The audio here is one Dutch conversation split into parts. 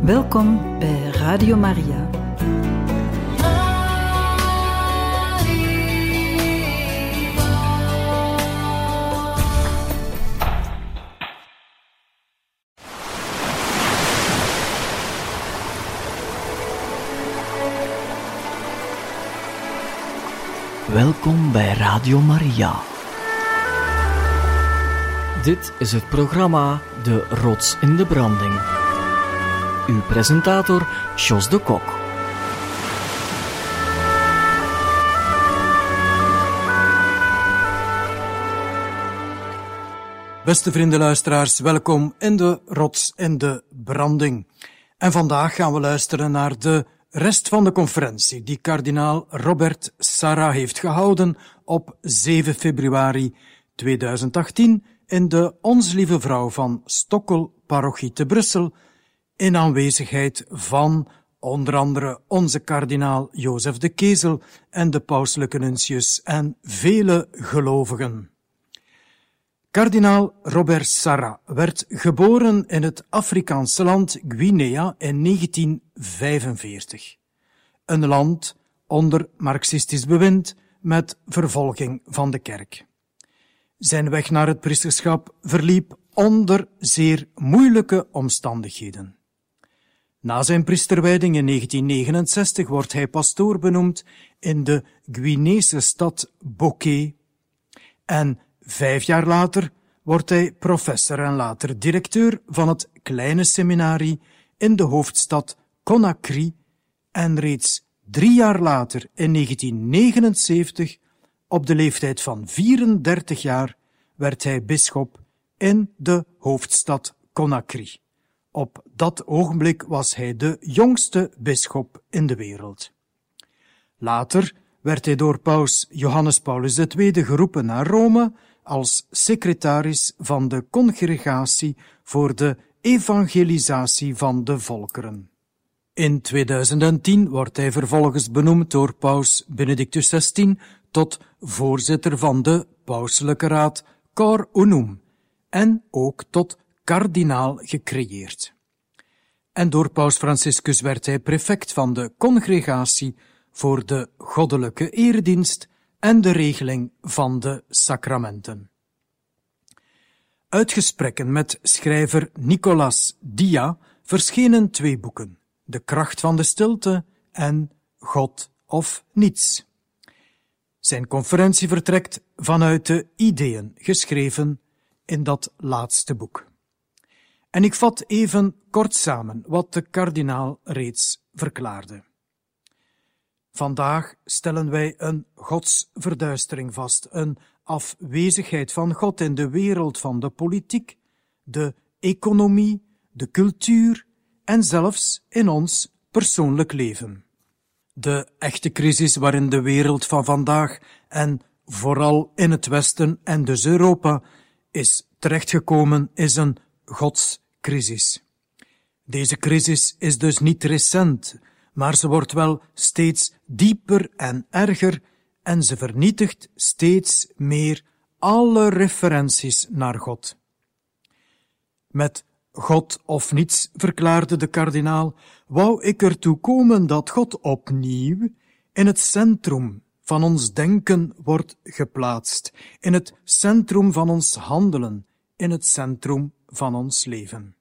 Welkom bij Radio Maria. Welkom bij Radio Maria. Dit is het programma De Rots in de Branding. Uw presentator, Jos de Kok. Beste vrienden-luisteraars, welkom in De Rots in de Branding. En vandaag gaan we luisteren naar de rest van de conferentie die kardinaal Robert Sarra heeft gehouden op 7 februari 2018 in de Ons Lieve Vrouw van Stokkel-parochie te Brussel, in aanwezigheid van onder andere onze kardinaal Jozef de Kezel en de pauselijke nuntius en vele gelovigen. Kardinaal Robert Sarra werd geboren in het Afrikaanse land Guinea in 1945. Een land onder marxistisch bewind met vervolging van de kerk. Zijn weg naar het priesterschap verliep onder zeer moeilijke omstandigheden. Na zijn priesterwijding in 1969 wordt hij pastoor benoemd in de Guineese stad Bokeh en 5 jaar later wordt hij professor en later directeur van het kleine seminarie in de hoofdstad Conakry en reeds 3 jaar later, in 1979, op de leeftijd van 34 jaar, werd hij bisschop in de hoofdstad Conakry. Op dat ogenblik was hij de jongste bisschop in de wereld. Later werd hij door paus Johannes Paulus II geroepen naar Rome als secretaris van de Congregatie voor de Evangelisatie van de Volkeren. In 2010 wordt hij vervolgens benoemd door paus Benedictus XVI tot voorzitter van de pauselijke raad Cor Unum en ook tot kardinaal gecreëerd. En door paus Franciscus werd hij prefect van de Congregatie voor de goddelijke eredienst en de regeling van de sacramenten. Uit gesprekken met schrijver Nicolas Dia verschenen 2 boeken, De kracht van de stilte en God of niets. Zijn conferentie vertrekt vanuit de ideeën geschreven in dat laatste boek. En ik vat even kort samen wat de kardinaal reeds verklaarde. Vandaag stellen wij een godsverduistering vast, een afwezigheid van God in de wereld van de politiek, de economie, de cultuur en zelfs in ons persoonlijk leven. De echte crisis waarin de wereld van vandaag en vooral in het Westen en dus Europa is terechtgekomen is een godscrisis. Deze crisis is dus niet recent, maar ze wordt wel steeds dieper en erger en ze vernietigt steeds meer alle referenties naar God. Met God of niets, verklaarde de kardinaal, wou ik ertoe komen dat God opnieuw in het centrum van ons denken wordt geplaatst, in het centrum van ons handelen, in het centrum van ons leven.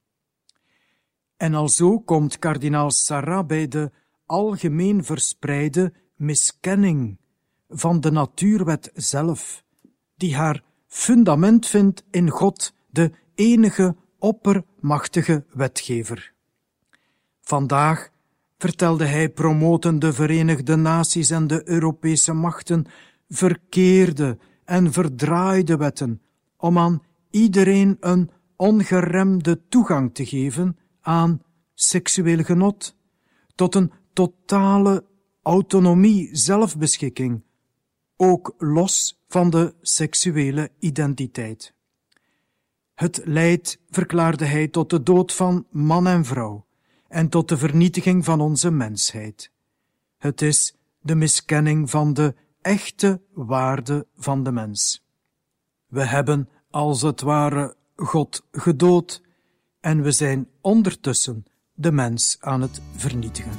En alzo komt kardinaal Sarra bij de algemeen verspreide miskenning van de natuurwet zelf, die haar fundament vindt in God, de enige oppermachtige wetgever. Vandaag vertelde hij promoten de Verenigde Naties en de Europese machten verkeerde en verdraaide wetten om aan iedereen een ongeremde toegang te geven aan seksueel genot, tot een totale autonomie, zelfbeschikking, ook los van de seksuele identiteit. Het leidt, verklaarde hij, tot de dood van man en vrouw en tot de vernietiging van onze mensheid. Het is de miskenning van de echte waarde van de mens. We hebben als het ware God gedood en we zijn ondertussen de mens aan het vernietigen.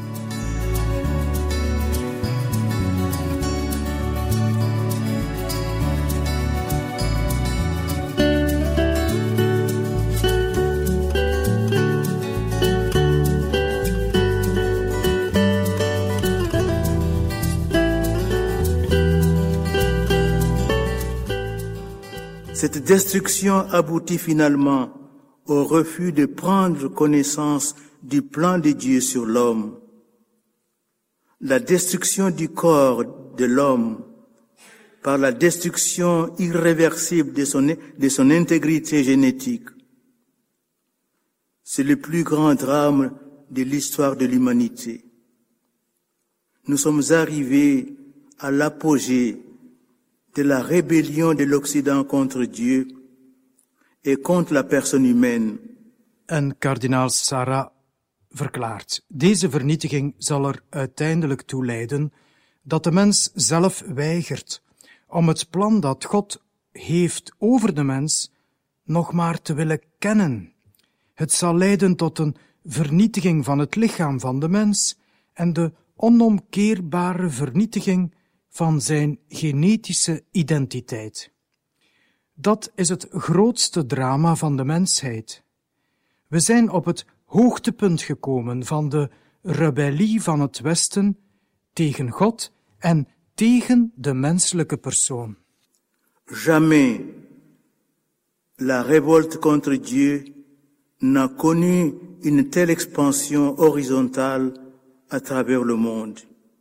Cette destruction aboutit finalement au refus de prendre connaissance du plan de Dieu sur l'homme. La destruction du corps de l'homme par la destruction irréversible de son intégrité génétique. C'est le plus grand drame de l'histoire de l'humanité. Nous sommes arrivés à l'apogée de la rébellion de l'Occident contre Dieu et contre la personne humaine. En kardinaal Sarah verklaart, deze vernietiging zal er uiteindelijk toe leiden dat de mens zelf weigert om het plan dat God heeft over de mens nog maar te willen kennen. Het zal leiden tot een vernietiging van het lichaam van de mens en de onomkeerbare vernietiging van zijn genetische identiteit. Dat is het grootste drama van de mensheid. We zijn op het hoogtepunt gekomen van de rebellie van het Westen tegen God en tegen de menselijke persoon. Jamais la révolte contre Dieu n'a connu une telle expansion horizontale à travers le monde.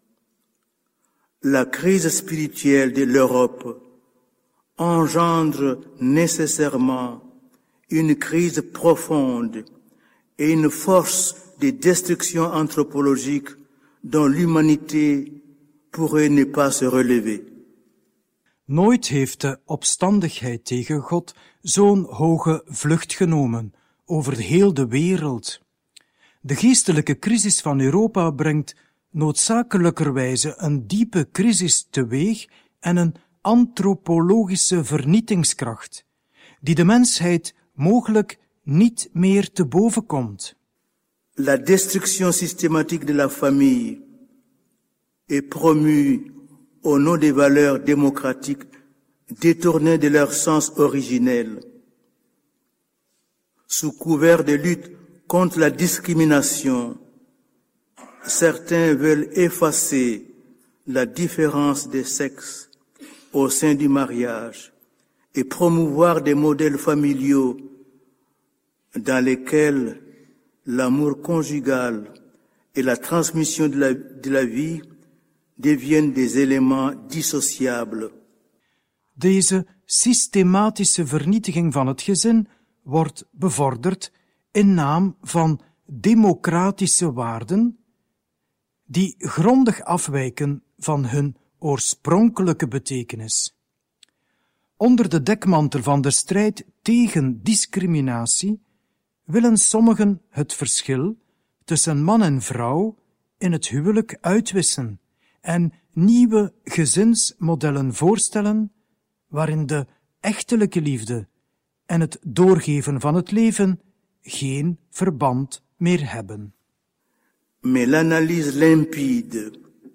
La crise spirituelle de l'Europe engendre nécessairement une crise profonde et une force de destruction anthropologique dont l'humanité pourrait ne pas se relever. Nooit heeft de opstandigheid tegen God zo'n hoge vlucht genomen over heel de wereld. De geestelijke crisis van Europa brengt noodzakelijkerwijze een diepe crisis teweeg en een antropologische vernietigingskracht, die de mensheid mogelijk niet meer te boven komt. La destruction systématique de la famille est promue au nom des valeurs démocratiques détournées de leur sens originel. Sous couvert de lutte contre la discrimination, certains veulent effacer la différence des sexes au sein du mariage et promouvoir des modèles familiaux dans lesquels l'amour conjugal et la transmission de la vie deviennent des éléments dissociables. Deze systematische vernietiging van het gezin wordt bevorderd in naam van democratische waarden die grondig afwijken van hun oorspronkelijke betekenis. Onder de dekmantel van de strijd tegen discriminatie willen sommigen het verschil tussen man en vrouw in het huwelijk uitwissen en nieuwe gezinsmodellen voorstellen waarin de echtelijke liefde en het doorgeven van het leven geen verband meer hebben. Mais l'analyse limpide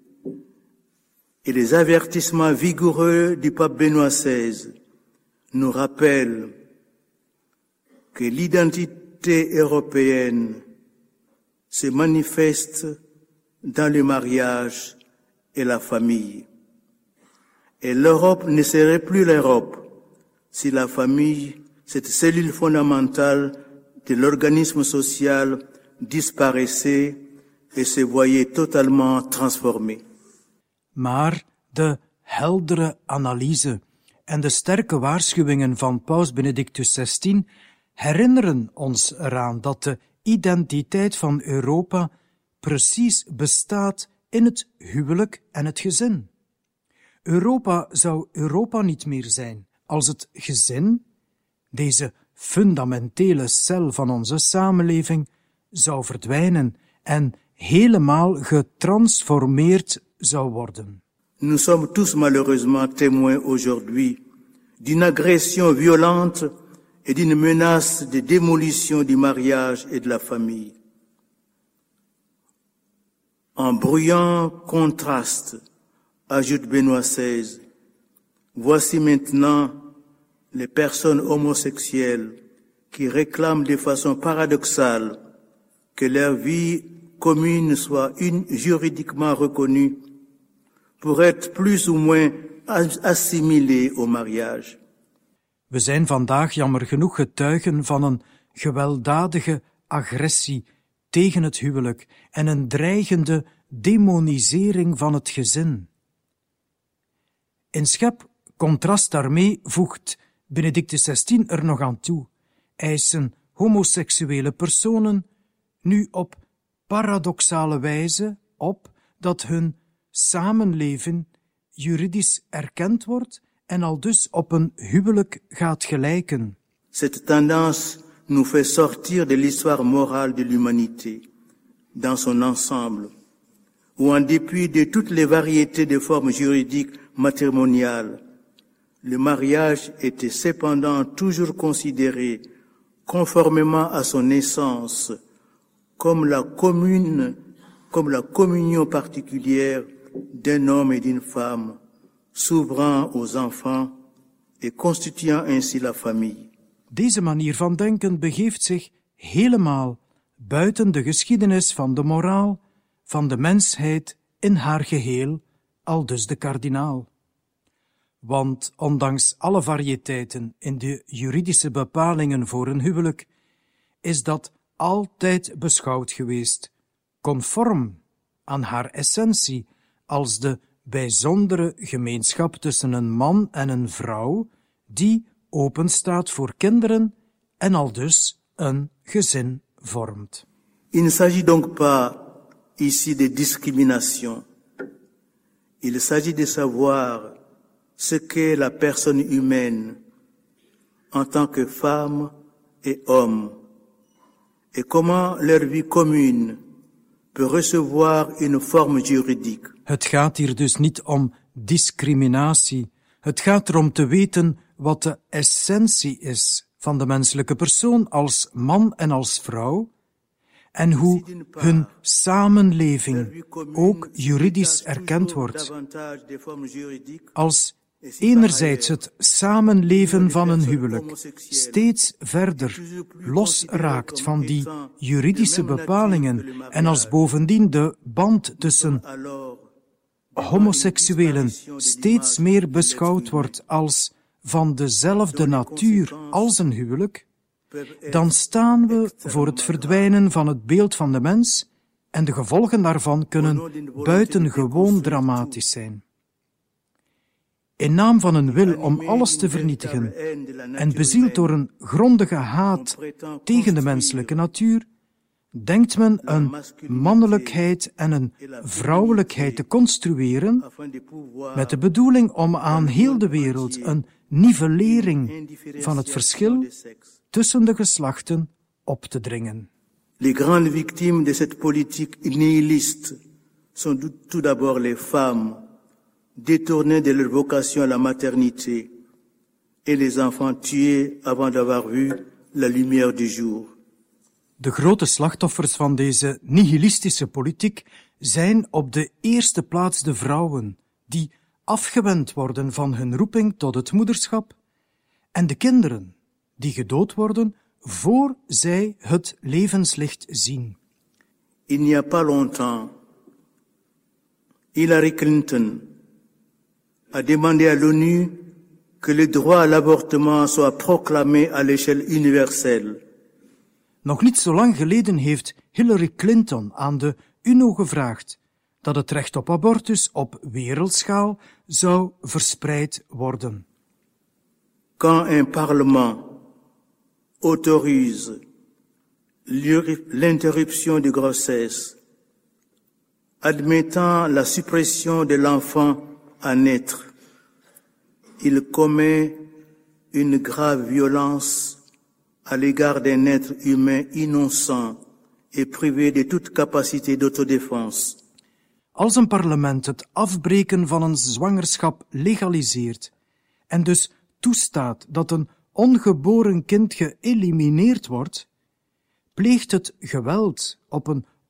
et les avertissements vigoureux du pape Benoît XVI nous rappellent que l'identité européenne se manifeste dans le mariage et la famille. Et l'Europe ne serait plus l'Europe si la famille, cette cellule fondamentale de l'organisme social, disparaissait et se voyait totalement transformée. Maar de heldere analyse en de sterke waarschuwingen van Paus Benedictus XVI herinneren ons eraan dat de identiteit van Europa precies bestaat in het huwelijk en het gezin. Europa zou Europa niet meer zijn als het gezin, deze fundamentele cel van onze samenleving, zou verdwijnen en helemaal getransformeerd zou worden. Nous sommes tous malheureusement témoins aujourd'hui d'une agression violente et d'une menace de démolition du mariage et de la famille. En bruyant contraste, ajoute Benoît XVI, voici maintenant les personnes homosexuelles qui réclament de façon paradoxale que leur vie commune soit juridiquement reconnue pour être plus ou moins assimilée au mariage. We zijn vandaag jammer genoeg getuigen van een gewelddadige agressie tegen het huwelijk en een dreigende demonisering van het gezin. In schep contrast daarmee voegt Benedictus XVI er nog aan toe, eisen homoseksuele personen nu op paradoxale wijze op dat hun samenleven juridisch erkend wordt en aldus op een huwelijk gaat gelijken. Cette tendance nous fait sortir de l'histoire morale de l'humanité dans son ensemble, où en dépit de toutes les variétés de formes juridiques matrimoniales, le mariage était cependant toujours considéré, conformément à son essence, comme la communion particulière d'un homme et d'une femme, s'ouvrant aux enfants et constituant ainsi la famille. Deze manier van denken begeeft zich helemaal buiten de geschiedenis van de moraal, van de mensheid in haar geheel, aldus de kardinaal. Want ondanks alle variëteiten in de juridische bepalingen voor een huwelijk, is dat altijd beschouwd geweest, conform aan haar essentie, als de bijzondere gemeenschap tussen een man en een vrouw, die openstaat voor kinderen en aldus een gezin vormt. Il ne s'agit donc pas ici de discrimination. Il s'agit de savoir ce qu'est la personne humaine en tant que femme et homme et comment leur vie commune peut recevoir une forme juridique. Het gaat hier dus niet om discriminatie. Het gaat erom te weten wat de essentie is van de menselijke persoon als man en als vrouw en hoe hun samenleving ook juridisch erkend wordt. Als enerzijds het samenleven van een huwelijk steeds verder losraakt van die juridische bepalingen en als bovendien de band tussen homoseksuelen steeds meer beschouwd wordt als van dezelfde natuur als een huwelijk, dan staan we voor het verdwijnen van het beeld van de mens en de gevolgen daarvan kunnen buitengewoon dramatisch zijn. In naam van een wil om alles te vernietigen en bezield door een grondige haat tegen de menselijke natuur, denkt men een mannelijkheid en een vrouwelijkheid te construeren met de bedoeling om aan heel de wereld een nivellering van het verschil tussen de geslachten op te dringen. Les grandes victimes de cette politique nihiliste sont tout d'abord les femmes, détournées de leur vocation à la maternité, et les enfants tués avant d'avoir vu la lumière du jour. De grote slachtoffers van deze nihilistische politiek zijn op de eerste plaats de vrouwen, die afgewend worden van hun roeping tot het moederschap, en de kinderen, die gedood worden voor zij het levenslicht zien. Il n'y a pas longtemps, Hillary Clinton a demandé à l'ONU que le droit à l'avortement soit proclamé à l'échelle universelle. Nog niet zo lang geleden heeft Hillary Clinton aan de UNO gevraagd dat het recht op abortus op wereldschaal zou verspreid worden. Quand un parlement autorise l'interruption de grossesse, admettant la suppression de l'enfant à naître, il commet une grave violence à l'égard d'un être humain innocent et privé de toute capacité d'autodéfense. Als een parlement het afbreken van een zwangerschap legaliseert en dus toestaat dat een ongeboren kind geëlimineerd wordt, pleegt het geweld op een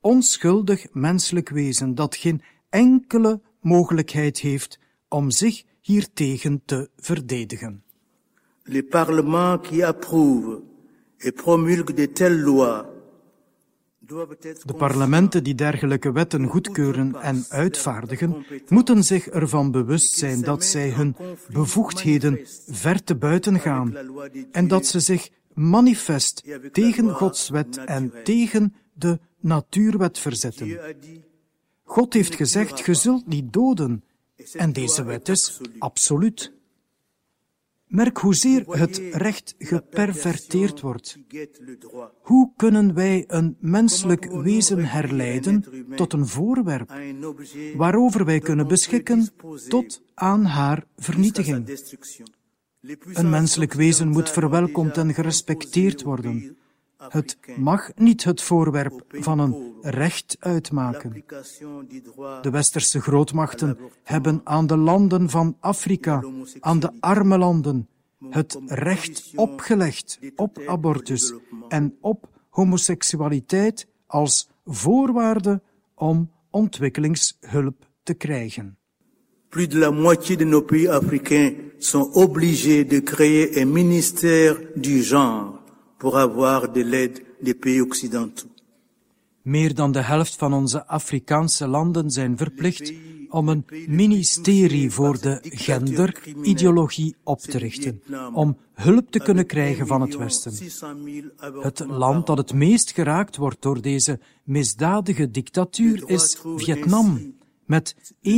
onschuldig menselijk wezen dat geen enkele mogelijkheid heeft om zich hiertegen te verdedigen. Les parlements qui approuvent et promulguent de telles lois doivent être De parlementen die dergelijke wetten goedkeuren en uitvaardigen, moeten zich ervan bewust zijn dat zij hun bevoegdheden ver te buiten gaan en dat ze zich manifest tegen Gods wet en tegen de natuurwet verzetten. God heeft gezegd, ge zult niet doden, en deze wet is absoluut. Merk hoezeer het recht geperverteerd wordt. Hoe kunnen wij een menselijk wezen herleiden tot een voorwerp, waarover wij kunnen beschikken tot aan haar vernietiging? Een menselijk wezen moet verwelkomd en gerespecteerd worden. Het mag niet het voorwerp van een recht uitmaken. De westerse grootmachten hebben aan de landen van Afrika, aan de arme landen, het recht opgelegd op abortus en op homoseksualiteit als voorwaarde om ontwikkelingshulp te krijgen. Plus de la moitié de nos pays africains sont obligés de créer un ministère du genre pour avoir de l'aide des pays occidentaux. Meer dan de helft van onze Afrikaanse landen zijn verplicht om een ministerie voor de genderideologie op te richten, om hulp te kunnen krijgen van het Westen. Het land dat het meest geraakt wordt door deze misdadige dictatuur is Vietnam, met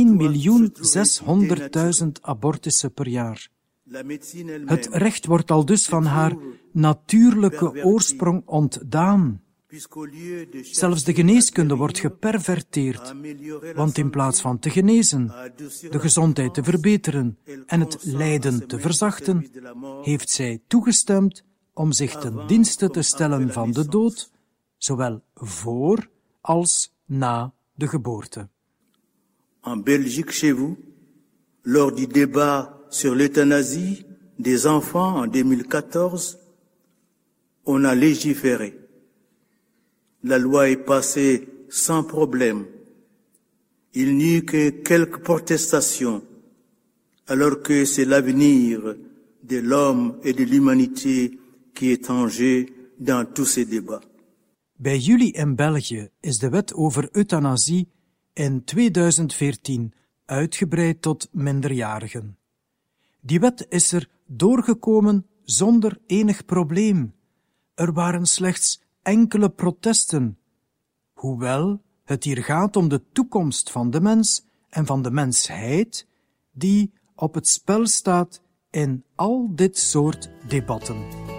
1.600.000 abortussen per jaar. Het recht wordt aldus van haar natuurlijke oorsprong ontdaan. Zelfs de geneeskunde wordt geperverteerd, want in plaats van te genezen, de gezondheid te verbeteren en het lijden te verzachten, heeft zij toegestemd om zich ten dienste te stellen van de dood, zowel voor als na de geboorte. En Belgique, chez vous, lors du débat sur l'euthanasie des enfants en 2014, on a légiféré. La loi est passée sans problème. Il n'y eut que quelques protestations, alors que c'est l'avenir de l'homme et de l'humanité qui est en jeu dans tous ces débats. Bij jullie in België is de wet over euthanasie in 2014 uitgebreid tot minderjarigen. Die wet is er doorgekomen zonder enig probleem. Er waren slechts enkele protesten, hoewel het hier gaat om de toekomst van de mens en van de mensheid die op het spel staat in al dit soort debatten.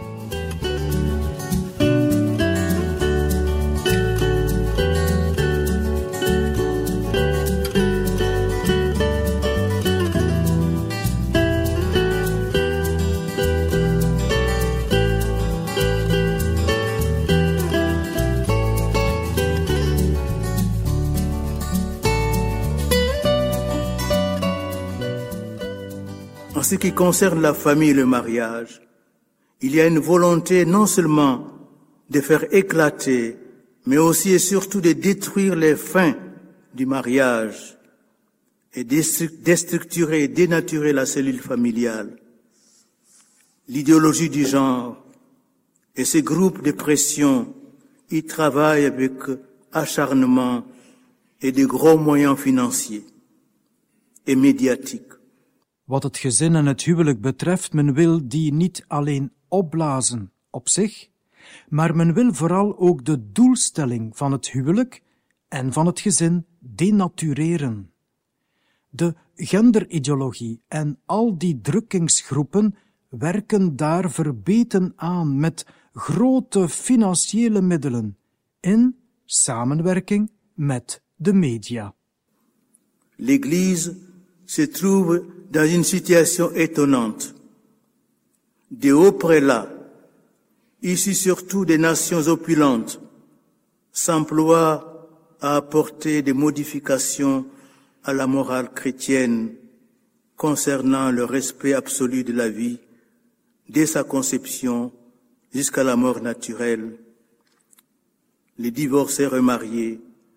En ce qui concerne la famille et le mariage, il y a une volonté non seulement de faire éclater, mais aussi et surtout de détruire les fins du mariage et déstructurer et dénaturer la cellule familiale. L'idéologie du genre et ces groupes de pression y travaillent avec acharnement et de gros moyens financiers et médiatiques. Wat het gezin en het huwelijk betreft, men wil die niet alleen opblazen op zich, maar men wil vooral ook de doelstelling van het huwelijk en van het gezin denatureren. De genderideologie en al die drukkingsgroepen werken daar verbeten aan met grote financiële middelen in samenwerking met de media. L'Église se trouve dans une situation étonnante. De hauts prélats, issus surtout des nations opulentes, s'emploient à apporter des modifications à la morale chrétienne concernant le respect absolu de la vie, dès sa conception jusqu'à la mort naturelle, les divorcés remariés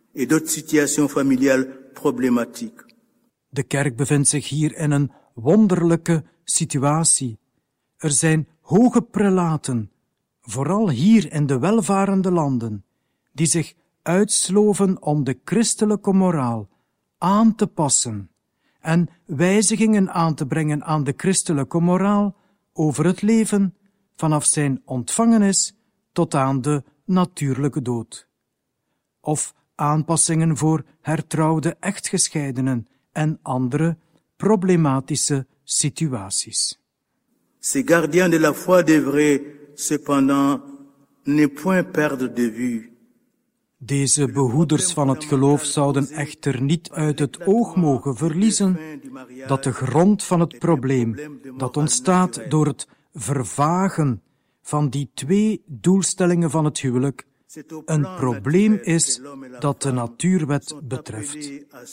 et d'autres situations familiales problématiques. De kerk bevindt zich hier in een wonderlijke situatie. Er zijn hoge prelaten, vooral hier in de welvarende landen, die zich uitsloven om de christelijke moraal aan te passen en wijzigingen aan te brengen aan de christelijke moraal over het leven vanaf zijn ontvangenis tot aan de natuurlijke dood. Of aanpassingen voor hertrouwde echtgescheidenen en andere problematische situaties. Ces gardiens de la foi devraient cependant ne point perdre de vue Deze behoeders van het geloof zouden echter niet uit het oog mogen verliezen dat de grond van het probleem dat ontstaat door het vervagen van die twee doelstellingen van het huwelijk een probleem is dat de natuurwet betreft.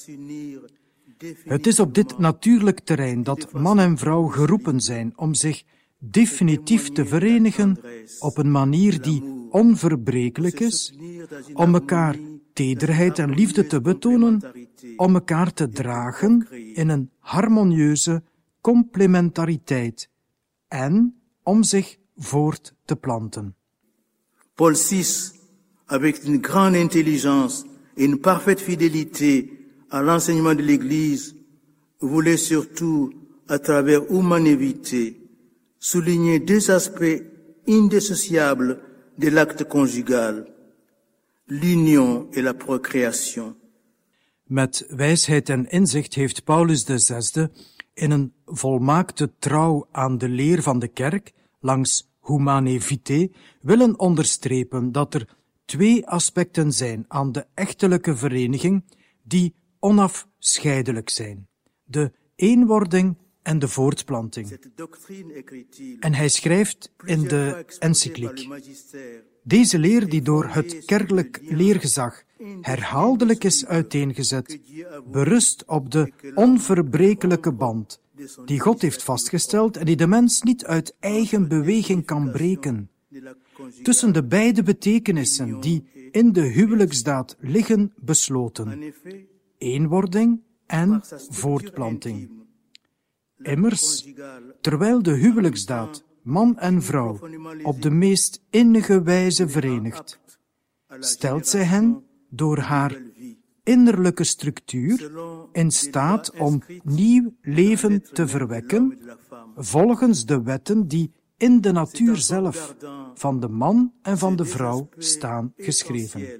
Het is op dit natuurlijk terrein dat man en vrouw geroepen zijn om zich definitief te verenigen op een manier die onverbrekelijk is, om elkaar tederheid en liefde te betonen, om elkaar te dragen in een harmonieuze complementariteit en om zich voort te planten. Paul VI, avec une grande intelligence et une parfaite fidélité à l'enseignement de l'Église, voulait surtout, à travers humanité, souligner deux aspects indissociables de l'acte conjugal, l'union et la procréation. Met wijsheid en inzicht heeft Paulus VI in een volmaakte trouw aan de leer van de kerk, langs Humanae Vitae, willen onderstrepen dat er twee aspecten zijn aan de echtelijke vereniging die onafscheidelijk zijn: de eenwording en de voortplanting. En hij schrijft in de encycliek: deze leer die door het kerkelijk leergezag herhaaldelijk is uiteengezet, berust op de onverbrekelijke band die God heeft vastgesteld en die de mens niet uit eigen beweging kan breken. Tussen de beide betekenissen die in de huwelijksdaad liggen besloten: eenwording en voortplanting. Immers, terwijl de huwelijksdaad man en vrouw op de meest innige wijze verenigt, stelt zij hen door haar innerlijke structuur in staat om nieuw leven te verwekken, volgens de wetten die in de natuur zelf van de man en van de vrouw staan geschreven.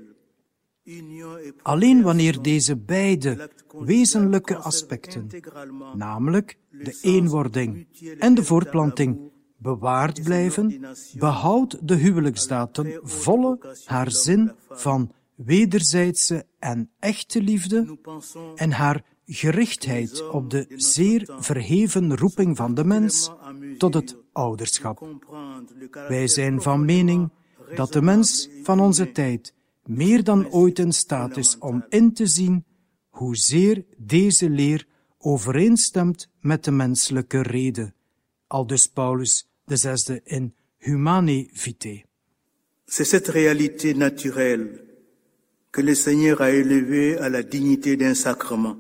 Alleen wanneer deze beide wezenlijke aspecten, namelijk de eenwording en de voortplanting, bewaard blijven, behoudt de huwelijksdaad ten volle haar zin van wederzijdse en echte liefde en haar gerichtheid op de zeer verheven roeping van de mens tot het ouderschap. Wij zijn van mening dat de mens van onze tijd meer dan ooit in staat is om in te zien hoezeer deze leer overeenstemt met de menselijke rede. Aldus Paulus VI in Humanae Vitae. C'est cette réalité naturelle que le Seigneur a élevée à la dignité d'un sacrement.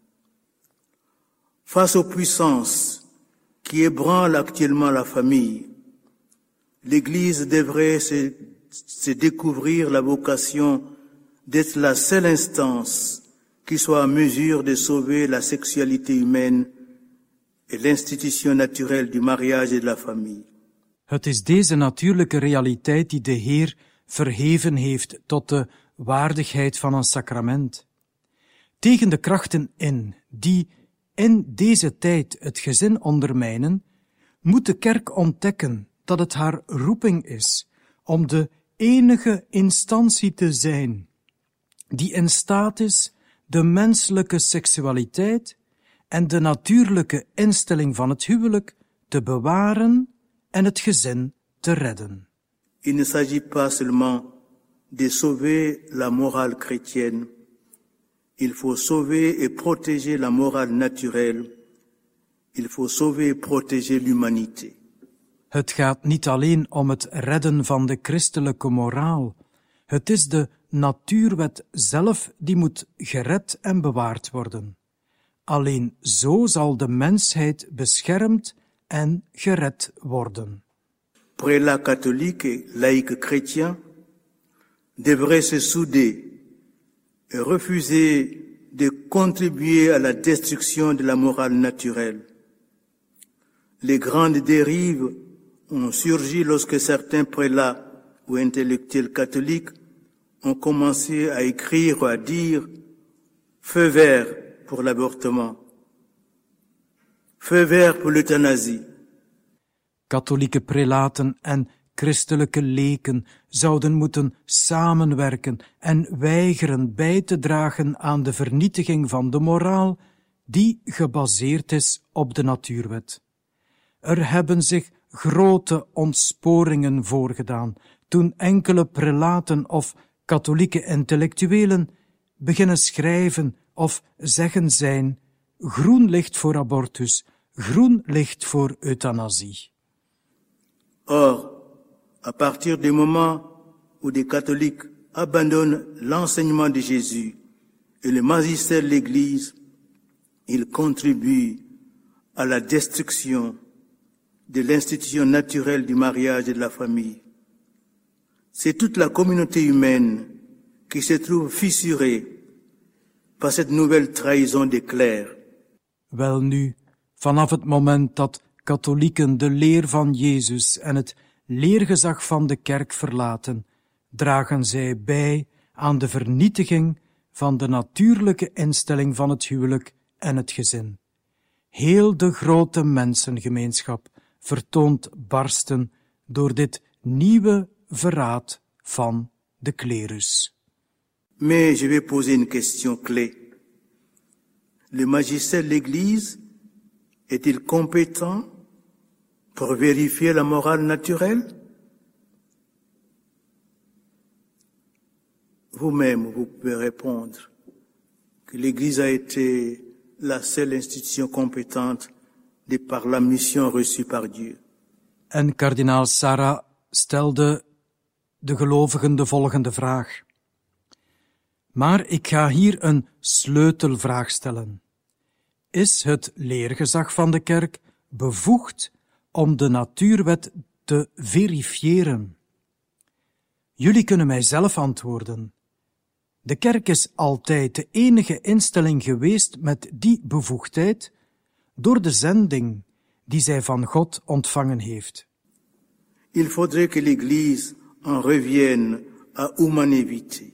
Face aux puissances qui ébranlent actuellement la famille, l'Église devrait se découvrir la vocation d'être la seule instance qui soit en mesure de sauver la sexualité humaine et l'institution naturelle du mariage et de la famille. Het is deze natuurlijke realiteit die de Heer verheven heeft tot de waardigheid van een sacrament. Tegen de krachten in, die in deze tijd het gezin ondermijnen, moet de kerk ontdekken dat het haar roeping is om de enige instantie te zijn die in staat is de menselijke seksualiteit en de natuurlijke instelling van het huwelijk te bewaren en het gezin te redden. Il ne s'agit pas seulement de sauver la morale chrétienne. Il faut sauver et protéger la morale naturelle. Il faut sauver et protéger l'humanité. Het gaat niet alleen om het redden van de christelijke moraal. Het is de natuurwet zelf die moet gered en bewaard worden. Alleen zo zal de mensheid beschermd en gered worden. Prélats catholiques et laïcs chrétiens devraient se souder et refuser de contribuer à la destruction de la morale naturelle. Les grandes dérives ont surgi lorsque certains prélats ou intellectuels catholiques ont commencé à écrire ou à dire « feu vert pour l'avortement »,« feu vert pour l'euthanasie ». Katholieke prelaten en christelijke leken zouden moeten samenwerken en weigeren bij te dragen aan de vernietiging van de moraal die gebaseerd is op de natuurwet. Er hebben zich grote ontsporingen voorgedaan toen enkele prelaten of katholieke intellectuelen beginnen schrijven of zeggen zijn groen licht voor abortus, groen licht voor euthanasie. Or, à partir du moment où des catholiques abandonnent l'enseignement de Jésus et le magistère de l'Église, ils contribuent à la destruction de l'institution naturelle du mariage et de la famille. C'est toute la communauté humaine qui se trouve fissurée par cette nouvelle trahison des clercs. Welnu, vanaf het moment dat katholieken de leer van Jezus en het leergezag van de kerk verlaten, dragen zij bij aan de vernietiging van de natuurlijke instelling van het huwelijk en het gezin. Heel de grote mensengemeenschap vertoont barsten door dit nieuwe verraad van de klerus. Mais je vais poser une question clé. Le magistère de l'Église est-il compétent pour vérifier la morale naturelle? Vous-même, vous pouvez répondre que l'Église a été la seule institution compétente de par la mission reçue par Dieu. En kardinaal Sarah stelde de gelovigen de volgende vraag. Maar ik ga hier een sleutelvraag stellen. Is het leergezag van de kerk bevoegd om de natuurwet te verifiëren? Jullie kunnen mij zelf antwoorden. De kerk is altijd de enige instelling geweest met die bevoegdheid door de zending die zij van God ontvangen heeft. Il faudrait que l'Église en revienne à humanité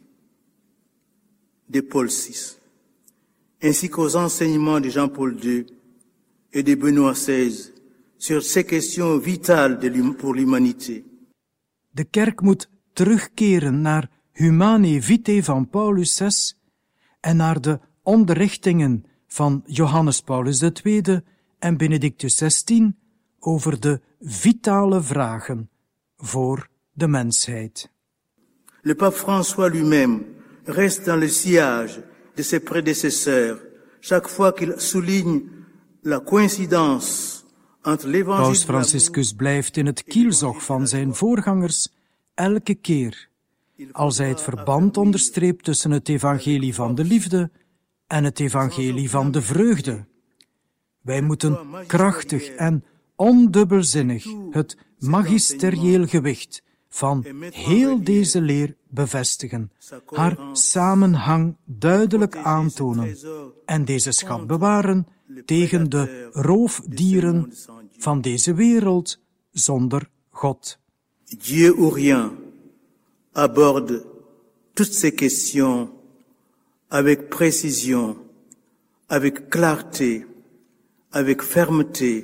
de Paul VI, ainsi qu'aux enseignements de Jean-Paul II et de Benoît XVI sur ces questions vitales pour l'humanité. De kerk moet terugkeren naar Humanae Vitae van Paulus VI en naar de onderrichtingen van Johannes Paulus II en Benedictus XVI over de vitale vragen voor de mensheid. Le pape François lui-même reste dans le sillage de ses prédécesseurs chaque fois qu'il souligne la coïncidence entre l'évangile. Paus Franciscus blijft in het kielzog van zijn voorgangers elke keer als hij het verband onderstreept tussen het evangelie van de liefde en het evangelie van de vreugde. Wij moeten krachtig en ondubbelzinnig het magisterieel gewicht van heel deze leer bevestigen, haar samenhang duidelijk aantonen en deze schat bewaren tegen de roofdieren van deze wereld zonder God. Dieu ou rien aborde toutes ces questions avec précision, avec clarté, avec fermeté,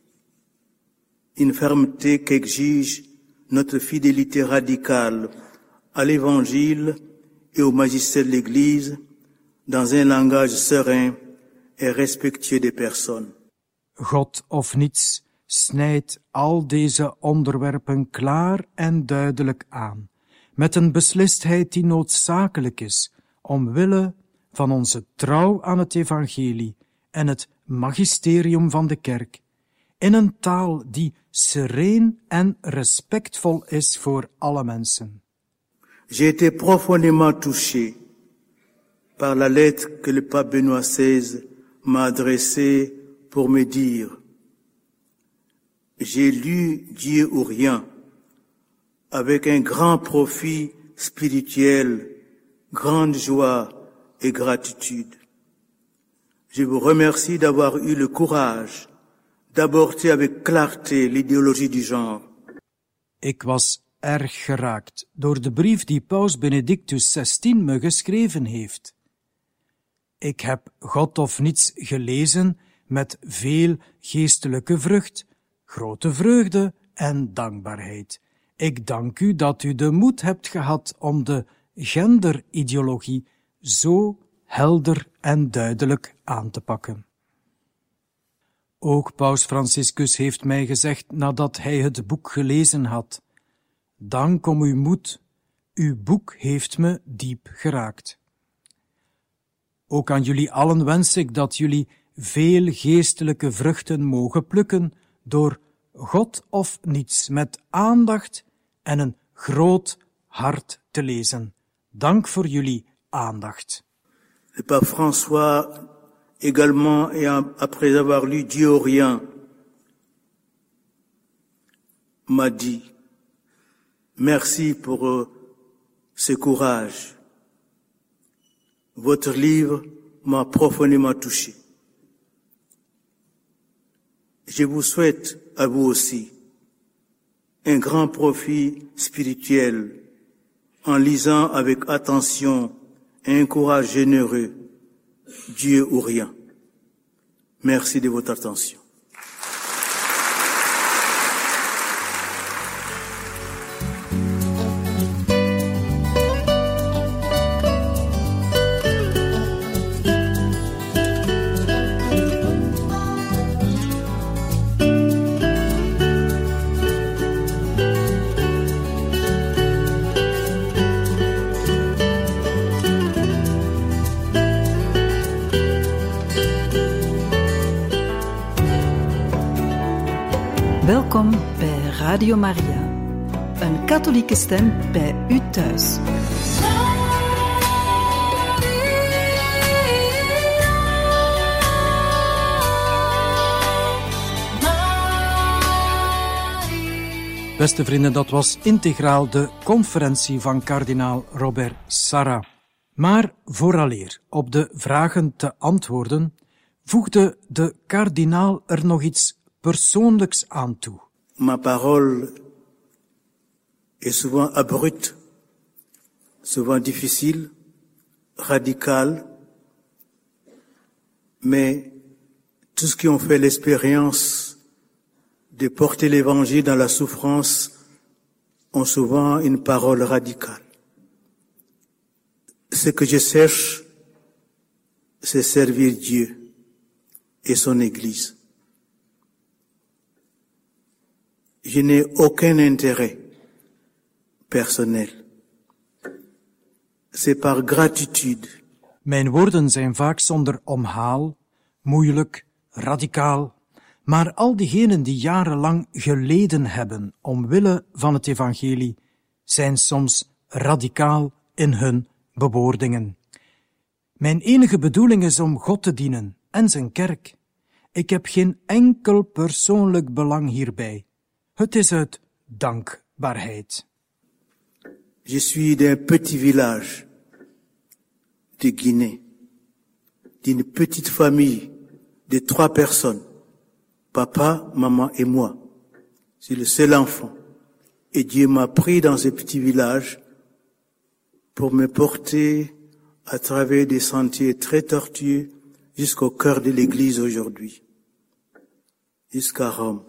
une fermeté qu'exige notre fidélité radicale à l'Évangile et au magistère de l'Église dans un langage serein et respectueux des personnes. God of niets snijdt al deze onderwerpen klaar en duidelijk aan, met een beslistheid die noodzakelijk is, omwille van onze trouw aan het evangelie en het magisterium van de kerk, in een taal die sereen en respectvol is voor alle mensen. J'ai été profondément touché par la lettre que le pape Benoît XVI m'a adressée pour me dire: j'ai lu Dieu ou rien avec un grand profit spirituel, grande joie et gratitude. Je vous remercie d'avoir eu le courage d'aborder avec clarté l'idéologie du genre. Ik was erg geraakt door de brief die Paus Benedictus XVI me geschreven heeft. Ik heb God of niets gelezen met veel geestelijke vrucht, grote vreugde en dankbaarheid. Ik dank u dat u de moed hebt gehad om de genderideologie zo helder en duidelijk aan te pakken. Ook Paus Franciscus heeft mij gezegd nadat hij het boek gelezen had: dank om uw moed, uw boek heeft me diep geraakt. Ook aan jullie allen wens ik dat jullie veel geestelijke vruchten mogen plukken door God of niets met aandacht en een groot hart te lezen. Dank voor jullie aandacht. Le pape François également, et après avoir lu Dieu ou rien, m'a dit: merci pour ce courage. Votre livre m'a profondément touché. Je vous souhaite à vous aussi un grand profit spirituel en lisant avec attention et un courage généreux Dieu ou rien. Merci de votre attention. Welkom bij Radio Maria, een katholieke stem bij u thuis. Beste vrienden, dat was integraal de conferentie van kardinaal Robert Sarra. Maar vooraleer op de vragen te antwoorden, voegde de kardinaal er nog iets persoonlijks aan toe. Ma parole est souvent abrupte, souvent difficile, radicale, mais tous qui ont fait l'expérience de porter l'évangile dans la souffrance ont souvent une parole radicale. Ce que je cherche, c'est servir Dieu et son Église. Je n'ai aucun intérêt personnel. C'est par gratitude. Mijn woorden zijn vaak zonder omhaal, moeilijk, radicaal, maar al diegenen die jarenlang geleden hebben omwille van het evangelie, zijn soms radicaal in hun bewoordingen. Mijn enige bedoeling is om God te dienen en zijn kerk. Ik heb geen enkel persoonlijk belang hierbij. Het is uit dankbaarheid. Je suis d'un petit village de Guinée, d'une petite famille de 3 personnes, papa, maman et moi. Je suis le seul enfant. Et Dieu m'a pris dans ce petit village pour me porter à travers des sentiers très tortueux jusqu'au cœur de l'Église aujourd'hui, jusqu'à Rome.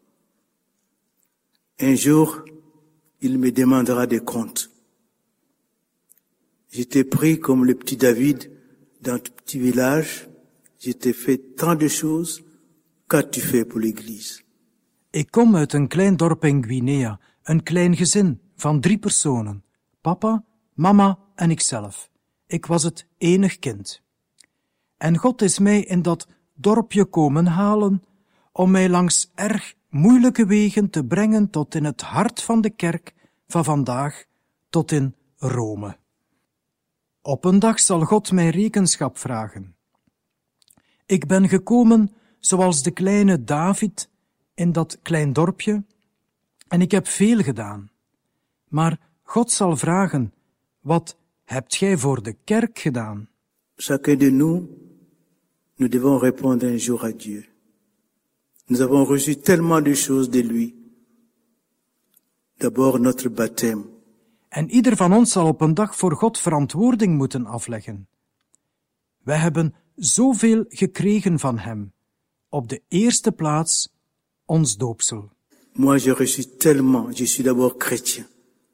Un jour, il me demandera des comptes. J'étais pris comme le petit David dans ce petit village. Je t'ai fait tant de choses. Qu'as-tu fait pour l'Église? Ik kom uit een klein dorp in Guinea, een klein gezin van 3 personen. Papa, mama en ikzelf. Ik was het enig kind. En God is mij in dat dorpje komen halen om mij langs erg moeilijke wegen te brengen tot in het hart van de kerk van vandaag, tot in Rome. Op een dag zal God mij rekenschap vragen. Ik ben gekomen zoals de kleine David in dat klein dorpje en ik heb veel gedaan. Maar God zal vragen, wat hebt gij voor de kerk gedaan? Chacun de nous devons répondre un jour à Dieu. Nous avons reçu tellement de choses de lui. D'abord notre baptême. En ieder van ons zal op een dag voor God verantwoording moeten afleggen. Wij hebben zoveel gekregen van hem. Op de eerste plaats ons doopsel. Moi, j'ai reçu tellement. Je suis d'abord chrétien.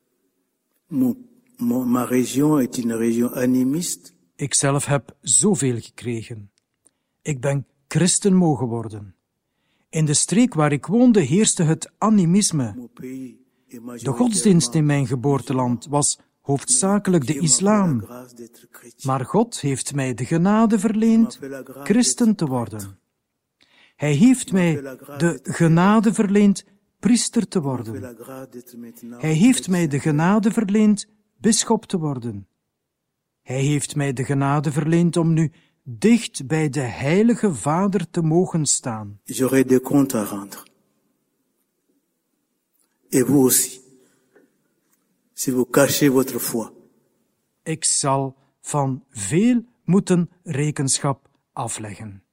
Ma région est une région animiste. Ik zelf heb zoveel gekregen. Ik ben christen mogen worden. In de streek waar ik woonde heerste het animisme. De godsdienst in mijn geboorteland was hoofdzakelijk de islam. Maar God heeft mij de genade verleend christen te worden. Hij heeft mij de genade verleend priester te worden. Hij heeft mij de genade verleend bisschop te worden. Hij heeft mij de genade verleend om nu dicht bij de Heilige Vader te mogen staan. J'aurai des comptes à rendre. Et vous aussi. Si vous cachez votre foi. Ik zal van veel moeten rekenschap afleggen.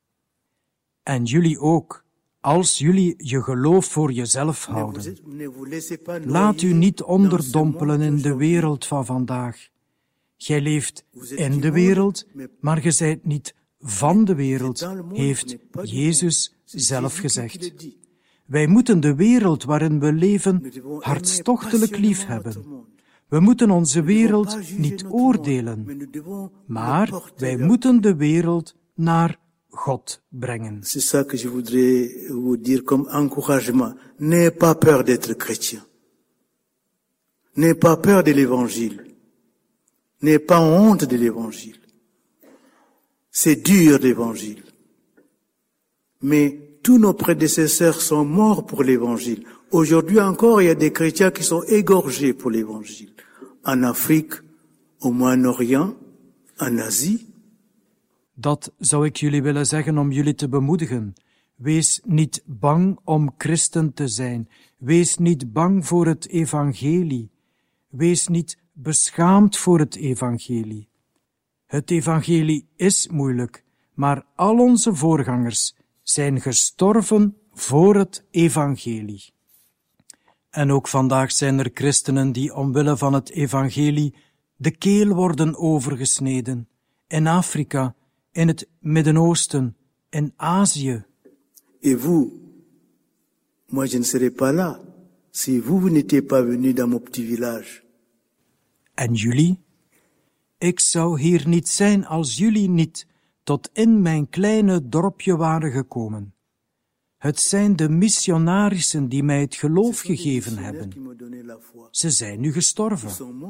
En jullie ook, als jullie je geloof voor jezelf houden. Laat u niet onderdompelen in de wereld van vandaag. Gij leeft in de wereld, maar ge zijt niet van de wereld, heeft Jezus zelf gezegd. Wij moeten de wereld waarin we leven hartstochtelijk lief hebben. We moeten onze wereld niet oordelen, maar wij moeten de wereld naar God brengen. C'est ça que je voudrais vous dire comme encouragement. N'ayez pas peur d'être chrétien. N'ayez pas peur de l'évangile. N'ayez pas honte de l'évangile. C'est dur l'évangile. Mais tous nos prédécesseurs sont morts pour l'évangile. Aujourd'hui encore, il y a des chrétiens qui sont égorgés pour l'évangile. En Afrique, au Moyen-Orient, en Asie. Dat zou ik jullie willen zeggen om jullie te bemoedigen. Wees niet bang om christen te zijn. Wees niet bang voor het evangelie. Wees niet beschaamd voor het evangelie. Het evangelie is moeilijk, maar al onze voorgangers zijn gestorven voor het evangelie. En ook vandaag zijn er christenen die omwille van het evangelie de keel worden overgesneden. In Afrika, in het Midden-Oosten, in Azië. Et vous, moi je ne serai pas là si vous n'étiez pas venu dans mon petit village. En jullie? Ik zou hier niet zijn als jullie niet tot in mijn kleine dorpje waren gekomen. Het zijn de missionarissen die mij het geloof gegeven hebben. Ze zijn nu gestorven.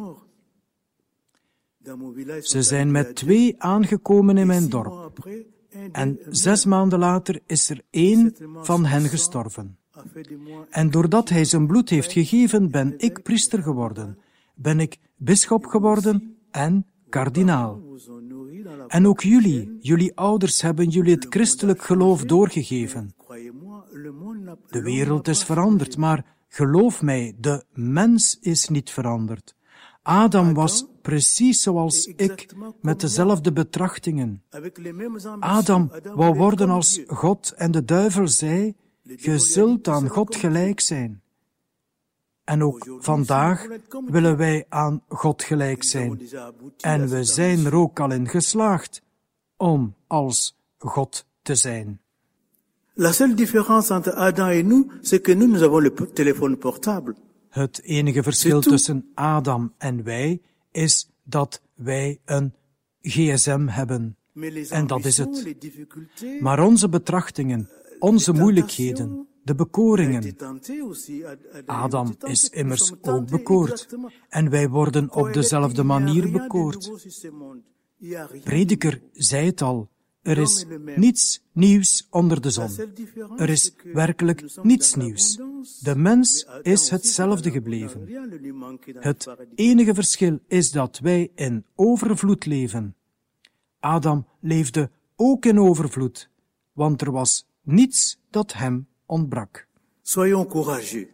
Ze zijn met 2 aangekomen in mijn dorp. En 6 maanden later is er 1 van hen gestorven. En doordat hij zijn bloed heeft gegeven, ben ik priester geworden. Ben ik bisschop geworden en kardinaal. En ook jullie ouders hebben jullie het christelijk geloof doorgegeven. De wereld is veranderd, maar geloof mij, de mens is niet veranderd. Adam was precies zoals ik, met dezelfde betrachtingen. Adam wou worden als God en de duivel zei, je zult aan God gelijk zijn. En ook vandaag willen wij aan God gelijk zijn. En we zijn er ook al in geslaagd om als God te zijn. La seule différence entre Adam et nous, c'est que nous avons le téléphone portable. Het enige verschil tussen Adam en wij is dat wij een gsm hebben. En dat is het. Maar onze betrachtingen, onze moeilijkheden, de bekoringen. Adam is immers ook bekoord. En wij worden op dezelfde manier bekoord. Prediker zei het al, Er is niets nieuws onder de zon. Er is werkelijk niets nieuws. De mens is hetzelfde gebleven. Het enige verschil is dat wij in overvloed leven. Adam leefde ook in overvloed, want er was niets dat hem ontbrak. Soyons courageux.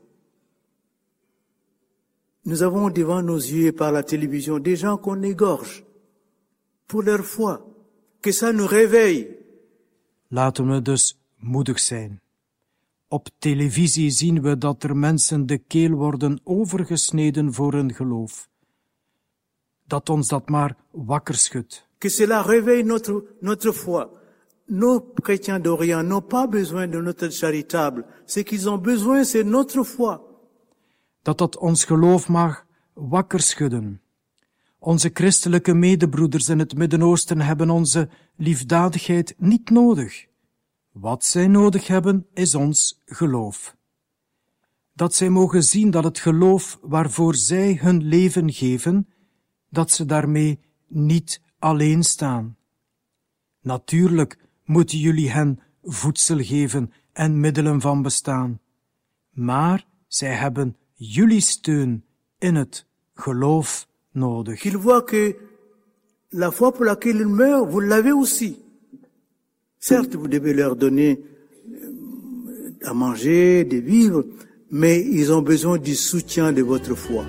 Nous avons devant nos yeux par la télévision des gens qu'on égorge pour leur foi. Que ça nous réveille. Laten we dus moedig zijn. Op televisie zien we dat er mensen de keel worden overgesneden voor hun geloof. Dat ons dat maar wakker schudt. Que cela réveille notre foi. Nos chrétiens d'Orient n'ont pas besoin de notre charitable. Ce qu'ils ont besoin, c'est notre foi. Dat ons geloof mag wakker schudden. Onze christelijke medebroeders in het Midden-Oosten hebben onze liefdadigheid niet nodig. Wat zij nodig hebben, is ons geloof. Dat zij mogen zien dat het geloof waarvoor zij hun leven geven, dat ze daarmee niet alleen staan. Natuurlijk moeten jullie hen voedsel geven en middelen van bestaan. Maar zij hebben jullie steun in het geloof nodig. Qu'ils voient que la foi pour laquelle ils meurent, vous l'avez aussi. Certes, vous devez leur donner à manger, de vivre, mais ils ont besoin du soutien de votre foi.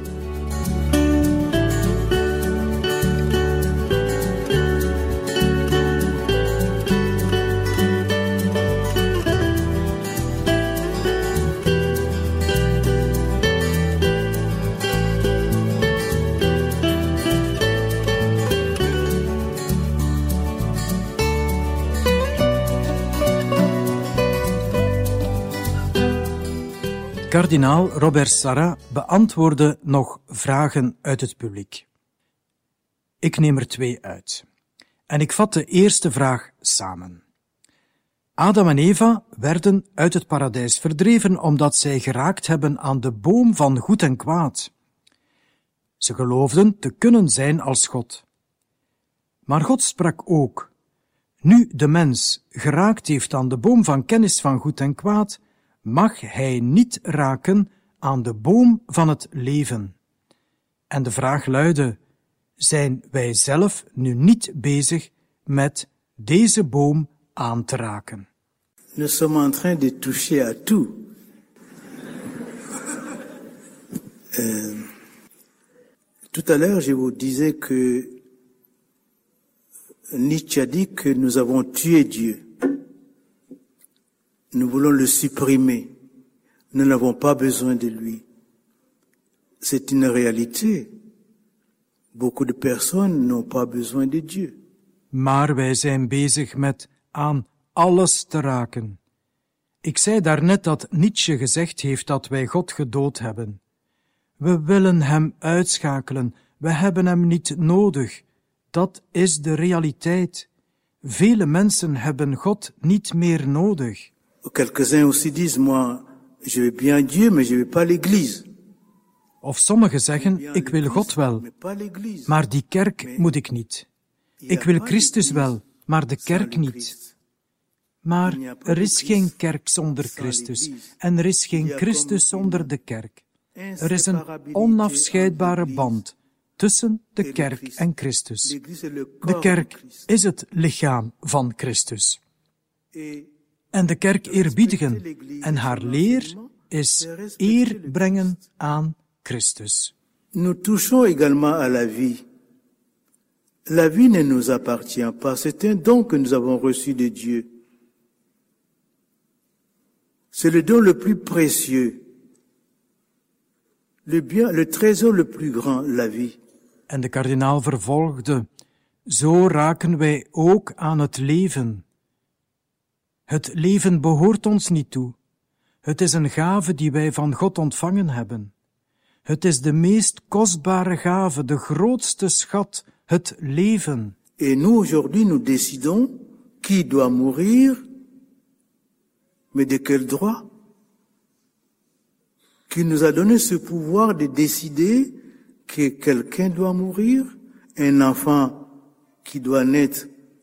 Kardinaal Robert Sarra beantwoordde nog vragen uit het publiek. Ik neem er 2 uit. En ik vat de eerste vraag samen. Adam en Eva werden uit het paradijs verdreven omdat zij geraakt hebben aan de boom van goed en kwaad. Ze geloofden te kunnen zijn als God. Maar God sprak ook: nu de mens geraakt heeft aan de boom van kennis van goed en kwaad, mag hij niet raken aan de boom van het leven. En de vraag luidde: zijn wij zelf nu niet bezig met deze boom aan te raken? Nous sommes en train de toucher à tout. Tout à l'heure, je vous disais que Nietzsche a dit que nous avons tué Dieu. Nous voulons le supprimer. Nous n'avons pas besoin de lui. C'est une réalité. Beaucoup de personnes n'ont pas besoin de Dieu. Maar wij zijn bezig met aan alles te raken. Ik zei daarnet dat Nietzsche gezegd heeft dat wij God gedood hebben. We willen hem uitschakelen. We hebben hem niet nodig. Dat is de realiteit. Vele mensen hebben God niet meer nodig. Quelques-uns aussi disent, moi, je veux bien Dieu, mais je veux pas l'église. Of sommigen zeggen, ik wil God wel, maar die kerk moet ik niet. Ik wil Christus wel, maar de kerk niet. Maar er is geen kerk zonder Christus en er is geen Christus zonder de kerk. Er is een onafscheidbare band tussen de kerk en Christus. De kerk is het lichaam van Christus. En de kerk eerbiedigen en haar leer is eer brengen aan Christus. Nous touchons également à la vie. La vie ne nous appartient pas, c'est un don que nous avons reçu de Dieu. C'est le don le plus précieux, le trésor le plus grand, la vie. En de kardinaal vervolgde: zo raken wij ook aan het leven. Het leven behoort ons niet toe. Het is een gave die wij van God ontvangen hebben. Het is de meest kostbare gave, de grootste schat, het leven. Et nous, aujourd'hui, nous décidons qui doit mourir, mais de quel droit? Qui nous a donné ce pouvoir de décider que quelqu'un doit mourir, un enfant qui doit naître